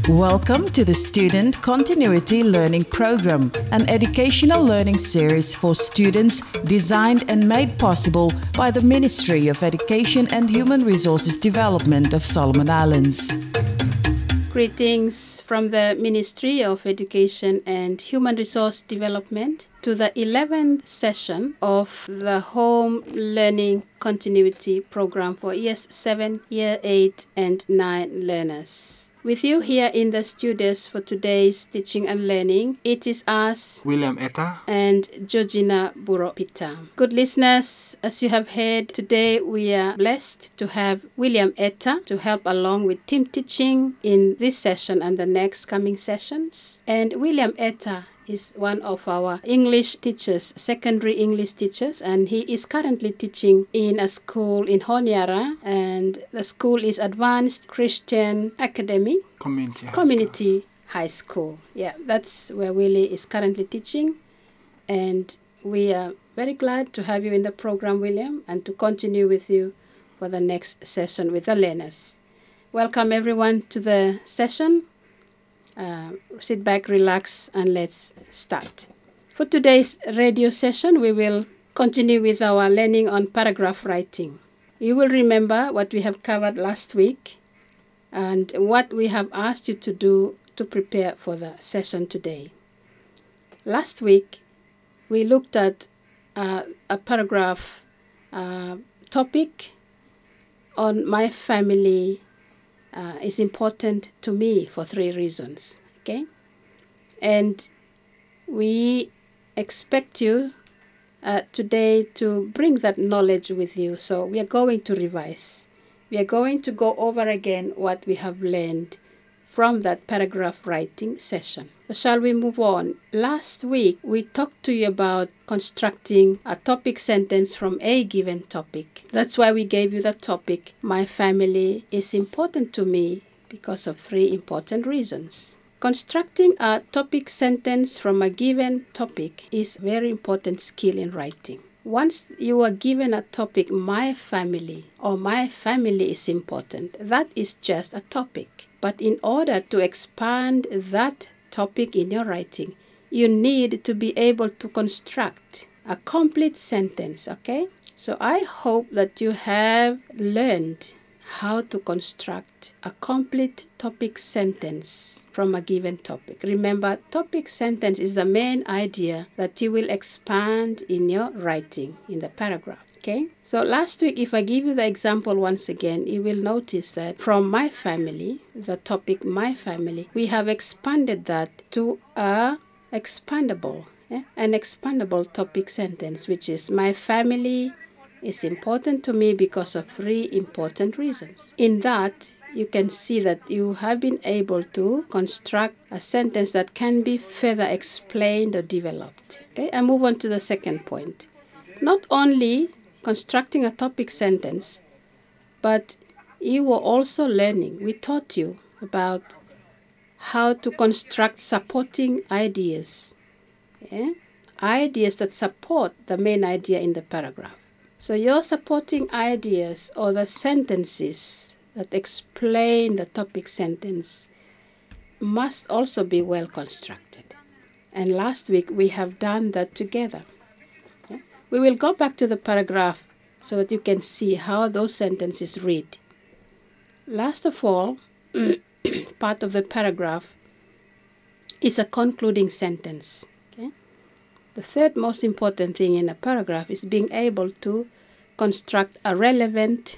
Welcome to the Student Continuity Learning Program, an educational learning series for students designed and made possible by the Ministry of Education and Human Resources Development of Solomon Islands. Greetings from the Ministry of Education and Human Resource Development to the 11th session of the Home Learning Continuity Program for Years 7, Year 8 and 9 learners. With you here in the studios for today's teaching and learning, it is us, William Etta and Georgina Buropita. Good listeners, as you have heard, today we are blessed to have William Etta to help along with team teaching in this session and the next coming sessions. And William Etta is one of our English teachers, secondary English teachers, and he is currently teaching in a school in Honiara, and the school is Advanced Christian Academy Community High School. Yeah, that's where Willie is currently teaching, and we are very glad to have you in the program, William, and to continue with you for the next session with the learners. Welcome everyone to the session. Sit back, relax, and let's start. For today's radio session, we will continue with our learning on paragraph writing. You will remember what we have covered last week and what we have asked you to do to prepare for the session today. Last week, we looked at a paragraph topic on my family is important to me for 3 reasons, okay? And we expect you today to bring that knowledge with you. So we are going to revise. We are going to go over again what we have learned from that paragraph writing session. So shall we move on? Last week, we talked to you about constructing a topic sentence from a given topic. That's why we gave you the topic, my family is important to me because of 3 important reasons. Constructing a topic sentence from a given topic is a very important skill in writing. Once you are given a topic, my family or my family is important, that is just a topic. But in order to expand that topic in your writing, you need to be able to construct a complete sentence, okay? So I hope that you have learned how to construct a complete topic sentence from a given topic. Remember, topic sentence is the main idea that you will expand in your writing in the paragraph. Okay, so last week, if I give you the example once again, you will notice that from my family, the topic my family, we have expanded that to an expandable topic sentence, which is my family is important to me because of 3 important reasons. In that, you can see that you have been able to construct a sentence that can be further explained or developed. Okay, I move on to the second point. Not only constructing a topic sentence, but you were also learning. We taught you about how to construct supporting ideas, ideas that support the main idea in the paragraph. So your supporting ideas or the sentences that explain the topic sentence must also be well constructed. And last week we have done that together. We will go back to the paragraph so that you can see how those sentences read. Last of all, part of the paragraph is a concluding sentence. Okay? The third most important thing in a paragraph is being able to construct a relevant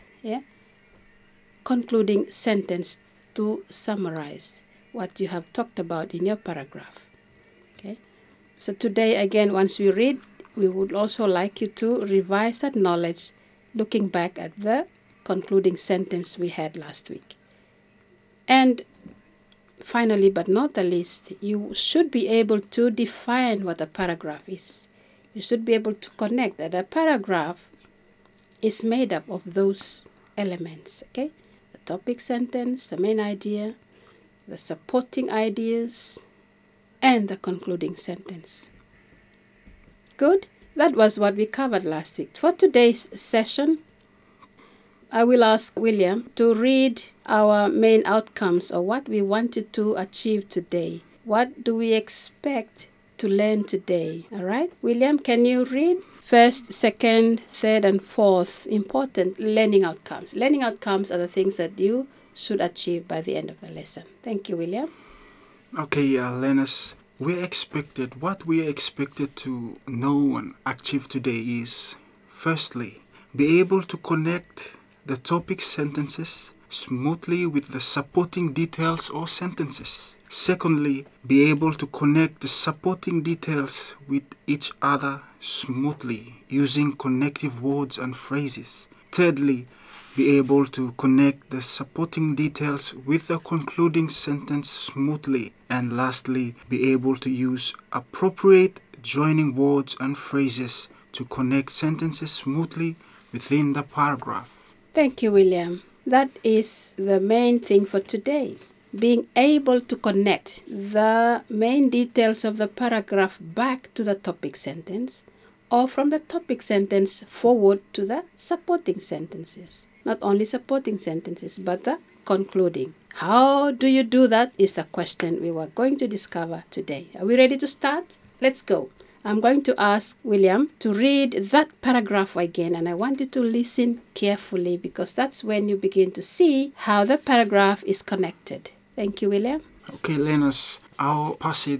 concluding sentence to summarize what you have talked about in your paragraph. Okay? So today, again, once we read, we would also like you to revise that knowledge looking back at the concluding sentence we had last week. And finally, but not the least, you should be able to define what a paragraph is. You should be able to connect that a paragraph is made up of those elements, okay? The topic sentence, the main idea, the supporting ideas, and the concluding sentence. Good. That was what we covered last week. For today's session, I will ask William to read our main outcomes or what we wanted to achieve today. What do we expect to learn today? All right? William, can you read first, second, third, and fourth important learning outcomes? Learning outcomes are the things that you should achieve by the end of the lesson. Thank you, William. Okay, learners, what we are expected to know and achieve today is, firstly, be able to connect the topic sentences smoothly with the supporting details or sentences. Secondly, be able to connect the supporting details with each other smoothly using connective words and phrases. Thirdly, be able to connect the supporting details with the concluding sentence smoothly. And lastly, be able to use appropriate joining words and phrases to connect sentences smoothly within the paragraph. Thank you, William. That is the main thing for today. Being able to connect the main details of the paragraph back to the topic sentence, or from the topic sentence forward to the supporting sentences. Not only supporting sentences, but the concluding. How do you do that is the question we were going to discover today. Are we ready to start? Let's go. I'm going to ask William to read that paragraph again, and I want you to listen carefully because that's when you begin to see how the paragraph is connected. Thank you, William. Okay, learners, our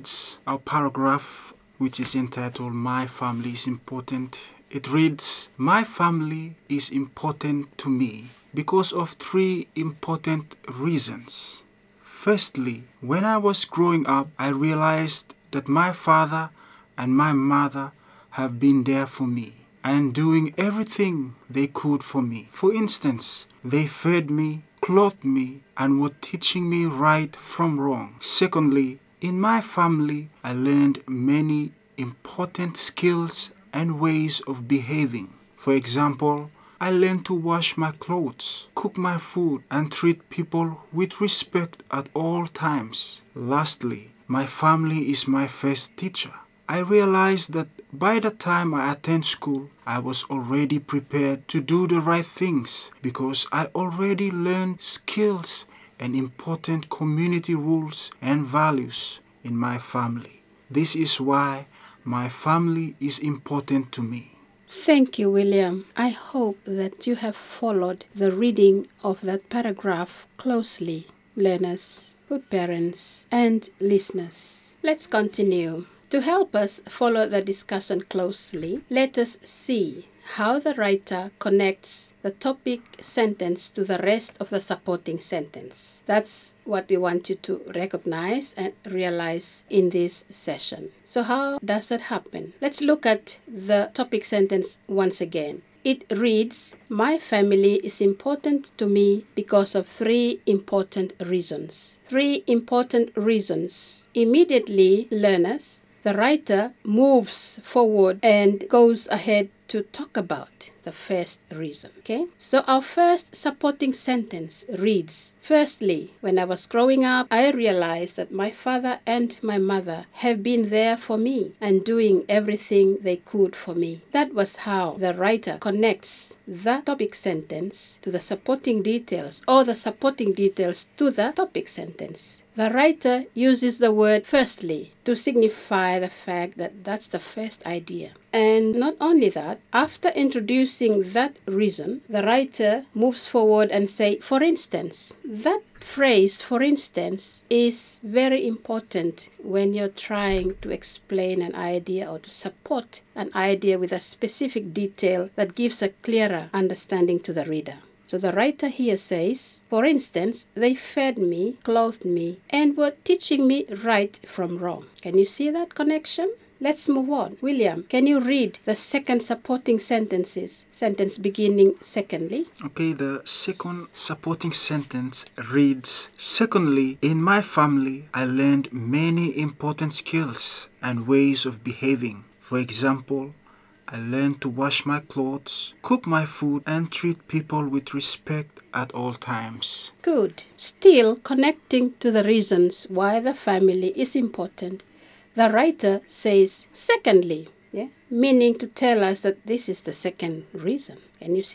paragraph, which is entitled My Family is Important, it reads, My family is important to me because of 3 important reasons. Firstly, when I was growing up, I realized that my father and my mother have been there for me and doing everything they could for me. For instance, they fed me, clothed me, and were teaching me right from wrong. Secondly, in my family, I learned many important skills and ways of behaving. For example, I learned to wash my clothes, cook my food, and treat people with respect at all times. Lastly, my family is my first teacher. I realized that by the time I attend school, I was already prepared to do the right things because I already learned skills and important community rules and values in my family. This is why my family is important to me. Thank you, William. I hope that you have followed the reading of that paragraph closely, learners, good parents, and listeners. Let's continue. To help us follow the discussion closely, let us see how the writer connects the topic sentence to the rest of the supporting sentence. That's what we want you to recognize and realize in this session. So how does that happen? Let's look at the topic sentence once again. It reads, My family is important to me because of 3 important reasons. 3 important reasons. Immediately, learners, the writer moves forward and goes ahead to talk about the first reason. Okay? So our first supporting sentence reads, Firstly, when I was growing up, I realized that my father and my mother have been there for me and doing everything they could for me. That was how the writer connects the topic sentence to the supporting details or the supporting details to the topic sentence. The writer uses the word firstly to signify the fact that that's the first idea. And not only that, after introducing that reason, the writer moves forward and say, for instance. That phrase, for instance, is very important when you're trying to explain an idea or to support an idea with a specific detail that gives a clearer understanding to the reader. So the writer here says, for instance, they fed me, clothed me, and were teaching me right from wrong. Can you see that connection? Let's move on. William, can you read the second supporting sentence beginning secondly? Okay, the second supporting sentence reads, Secondly, in my family, I learned many important skills and ways of behaving. For example, I learned to wash my clothes, cook my food, and treat people with respect at all times. Good. Still connecting to the reasons why the family is important, the writer says, secondly, meaning to tell us that this is the second reason. Can you see that?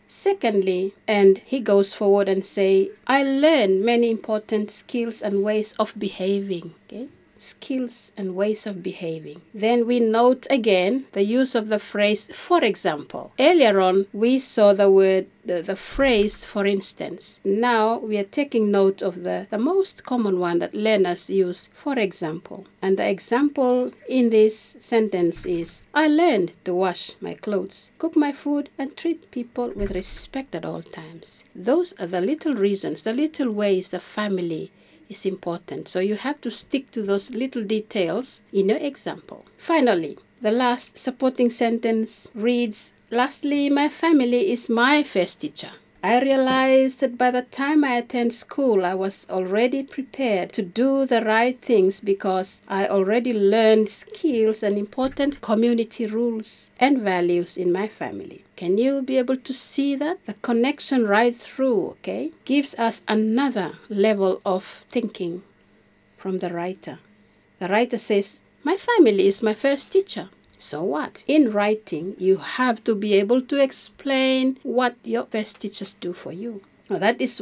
Secondly, and he goes forward and say, I learned many important skills and ways of behaving. Okay? Skills and ways of behaving. Then we note again the use of the phrase, for example. Earlier on, we saw the phrase, for instance. Now we are taking note of the most common one that learners use, for example. And the example in this sentence is, I learned to wash my clothes, cook my food, and treat people with respect at all times. Those are the little reasons, the little ways the family is important. So you have to stick to those little details in your example. Finally, the last supporting sentence reads, lastly, my family is my first teacher. I realized that by the time I attend school, I was already prepared to do the right things because I already learned skills and important community rules and values in my family. Can you be able to see that? The connection right through, okay, gives us another level of thinking from the writer. The writer says, my family is my first teacher. So what? In writing, you have to be able to explain what your first teachers do for you. Now, that is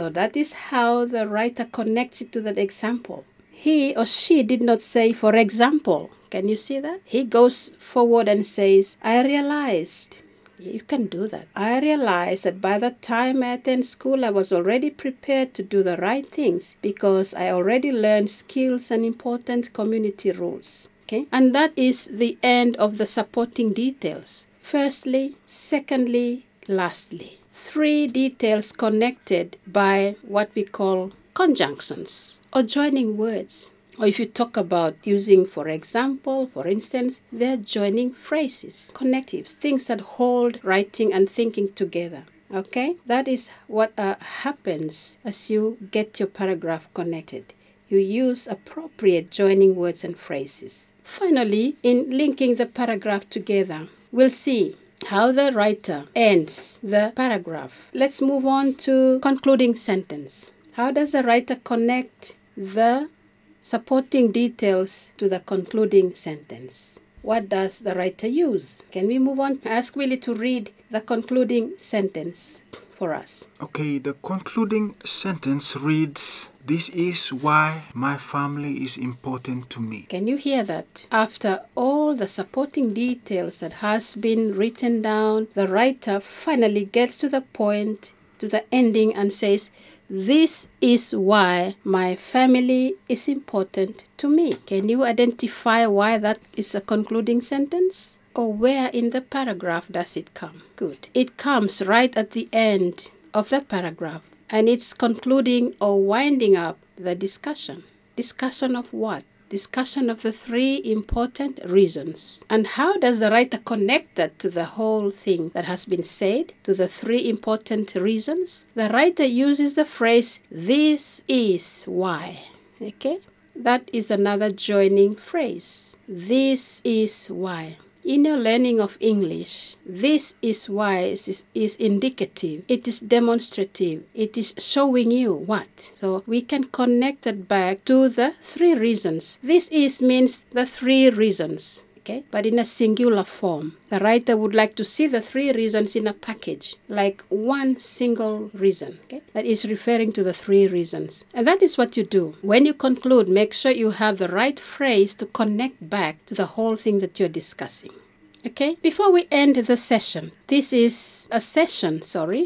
how the writer connects it to that example. He or she did not say, for example. Can you see that? He goes forward and says, I realized. You can do that. I realized that by the time I attend school, I was already prepared to do the right things because I already learned skills and important community rules. Okay? And that is the end of the supporting details. Firstly, secondly, lastly. 3 details connected by what we call conjunctions or joining words. Or if you talk about using, for example, for instance, they're joining phrases, connectives, things that hold writing and thinking together. Okay? That is what happens as you get your paragraph connected. You use appropriate joining words and phrases. Finally, in linking the paragraph together, we'll see how the writer ends the paragraph. Let's move on to concluding sentence. How does the writer connect the supporting details to the concluding sentence? What does the writer use? Can we move on? Ask Willie to read the concluding sentence for us. Okay, the concluding sentence reads, this is why my family is important to me. Can you hear that? After all the supporting details that has been written down, the writer finally gets to the point, to the ending, and says, this is why my family is important to me. Can you identify why that is a concluding sentence? Or where in the paragraph does it come? Good. It comes right at the end of the paragraph, and it's concluding or winding up the discussion. Discussion of what? Discussion of the 3 important reasons. And how does the writer connect that to the whole thing that has been said, to the 3 important reasons? The writer uses the phrase, this is why. Okay? That is another joining phrase. This is why. In your learning of English, this is why is indicative. It is demonstrative. It is showing you what. So we can connect that back to the 3 reasons. This is means the 3 reasons. Okay? But in a singular form. The writer would like to see the 3 reasons in a package, like one single reason. Okay? That is referring to the 3 reasons. And that is what you do. When you conclude, make sure you have the right phrase to connect back to the whole thing that you're discussing. Okay? Before we end the session, this is a session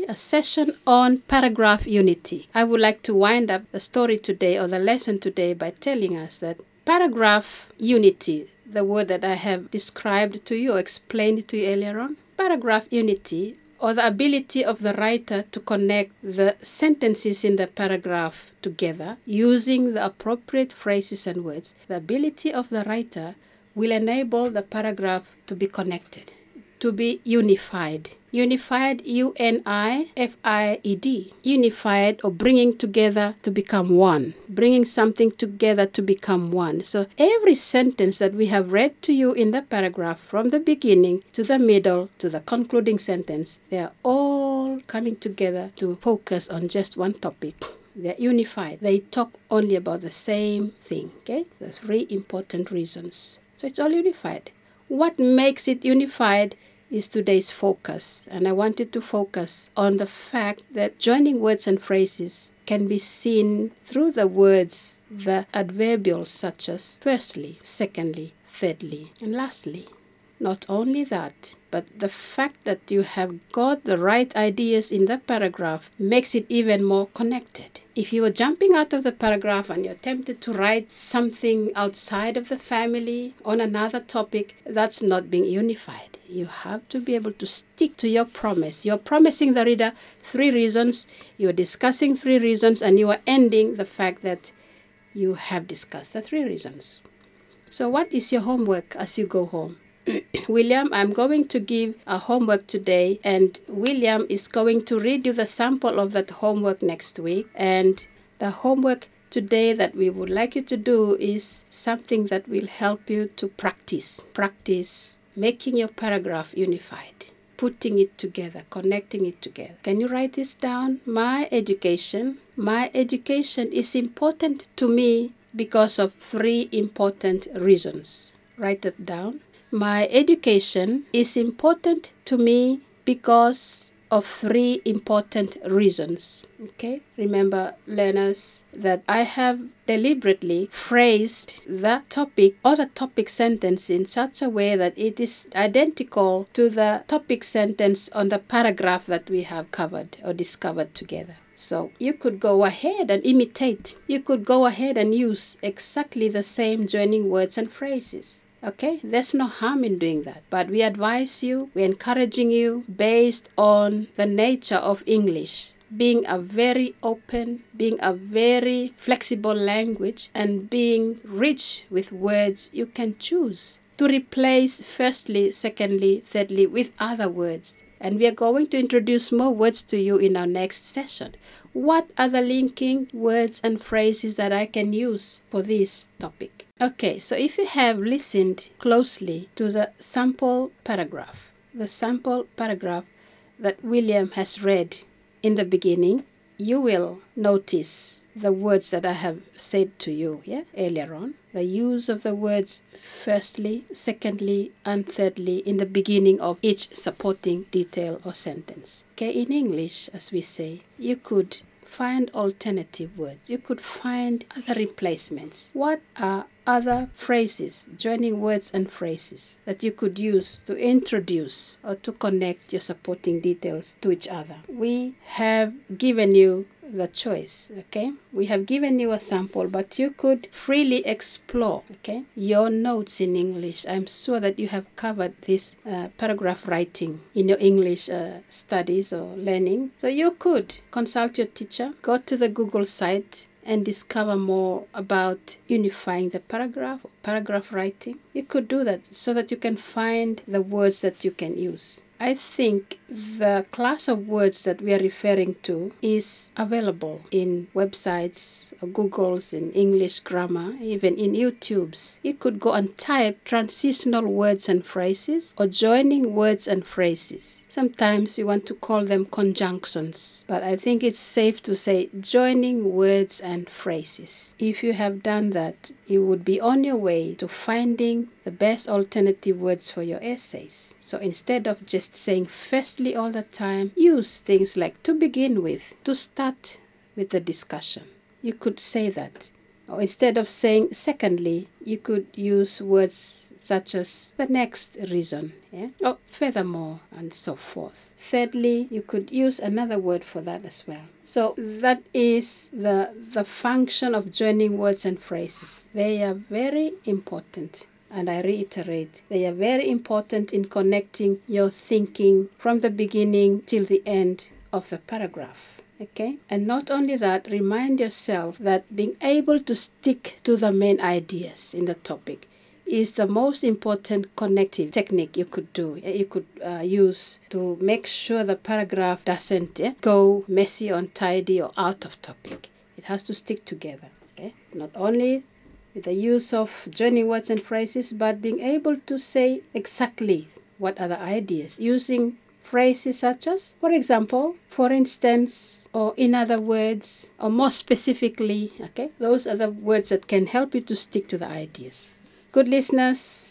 on paragraph unity. I would like to wind up the story today or the lesson today by telling us that paragraph unity, the word that I have described to you or explained to you earlier on, paragraph unity, or the ability of the writer to connect the sentences in the paragraph together using the appropriate phrases and words, the ability of the writer will enable the paragraph to be connected, to be unified. Unified, U-N-I-F-I-E-D. Unified, or bringing together to become one. Bringing something together to become one. So every sentence that we have read to you in the paragraph, from the beginning to the middle to the concluding sentence, they are all coming together to focus on just one topic. They're unified. They talk only about the same thing. Okay? The 3 important reasons. So it's all unified. What makes it unified is today's focus. And I wanted to focus on the fact that joining words and phrases can be seen through the words, the adverbials such as firstly, secondly, thirdly, and lastly. Not only that, but the fact that you have got the right ideas in the paragraph makes it even more connected. If you are jumping out of the paragraph and you're tempted to write something outside of the family on another topic, that's not being unified. You have to be able to stick to your promise. You're promising the reader 3 reasons, you're discussing 3 reasons, and you are ending the fact that you have discussed the 3 reasons. So what is your homework as you go home? William, I'm going to give a homework today, and William is going to read you the sample of that homework next week. And the homework today that we would like you to do is something that will help you to practice making your paragraph unified, putting it together, connecting it together. Can you write this down? My education is important to me because of 3 important reasons. Write it down. My education is important to me because of 3 important reasons. Okay? Remember, learners, that I have deliberately phrased the topic or the topic sentence in such a way that it is identical to the topic sentence on the paragraph that we have covered or discovered together. So you could go ahead and imitate. You could go ahead and use exactly the same joining words and phrases. Okay, there's no harm in doing that. But we advise you, we're encouraging you based on the nature of English, being a very open, being a very flexible language, and being rich with words you can choose to replace firstly, secondly, thirdly with other words. And we are going to introduce more words to you in our next session. What are the linking words and phrases that I can use for this topic? Okay, so if you have listened closely to the sample paragraph that William has read in the beginning, you will notice the words that I have said to you earlier on. The use of the words firstly, secondly, and thirdly in the beginning of each supporting detail or sentence. Okay, in English, as we say, you could find alternative words. You could find other replacements. What are other phrases, joining words and phrases that you could use to introduce or to connect your supporting details to each other? We have given you the choice, okay? We have given you a sample, but you could freely explore, okay, your notes in English. I'm sure that you have covered this paragraph writing in your English studies or learning. So you could consult your teacher, go to the Google site, and discover more about unifying the paragraph or paragraph writing. You could do that so that you can find the words that you can use. I think the class of words that we are referring to is available in websites or Googles, in English grammar, even in YouTubes. You could go and type transitional words and phrases or joining words and phrases. Sometimes we want to call them conjunctions, but I think it's safe to say joining words and phrases. If you have done that, you would be on your way to finding the best alternative words for your essays. So instead of just saying firstly all the time, use things like to begin with, to start with the discussion. You could say that. Or instead of saying secondly, you could use words such as the next reason, or furthermore, and so forth. Thirdly, you could use another word for that as well. So that is the function of joining words and phrases. They are very important. And I reiterate, they are very important in connecting your thinking from the beginning till the end of the paragraph. Okay? And not only that, remind yourself that being able to stick to the main ideas in the topic is the most important connective technique you could do. You could use to make sure the paragraph doesn't go messy, untidy, or out of topic. It has to stick together. Okay? Not only with the use of joining words and phrases, but being able to say exactly what are the ideas, using phrases such as, for example, for instance, or in other words, or more specifically, okay? Those are the words that can help you to stick to the ideas. Good listeners,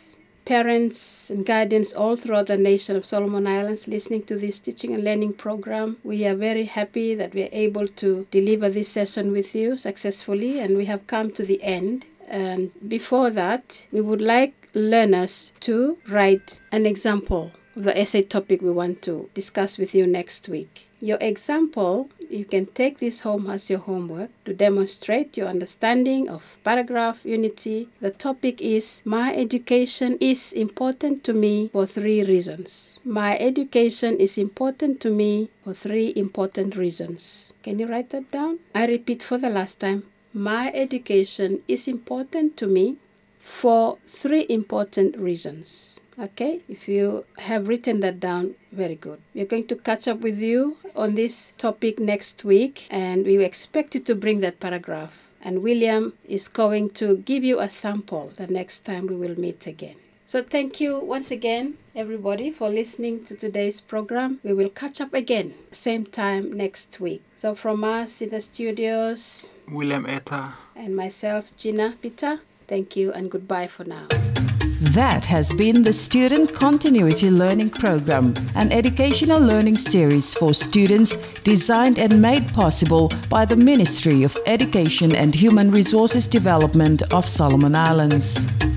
parents and guardians all throughout the nation of Solomon Islands listening to this teaching and learning program. We are very happy that we are able to deliver this session with you successfully, and we have come to the end. And before that, we would like learners to write an example of the essay topic we want to discuss with you next week. Your example, you can take this home as your homework to demonstrate your understanding of paragraph unity. The topic is, my education is important to me for 3 reasons. My education is important to me for 3 important reasons. Can you write that down? I repeat for the last time. My education is important to me for 3 important reasons. Okay, if you have written that down, very good. We're going to catch up with you on this topic next week, and we expect you to bring that paragraph. And William is going to give you a sample the next time we will meet again. So thank you once again, everybody, for listening to today's program. We will catch up again, same time next week. So from us in the studios, William Etta and myself, Gina Peter, thank you and goodbye for now. That has been the Student Continuity Learning Program, an educational learning series for students designed and made possible by the Ministry of Education and Human Resources Development of Solomon Islands.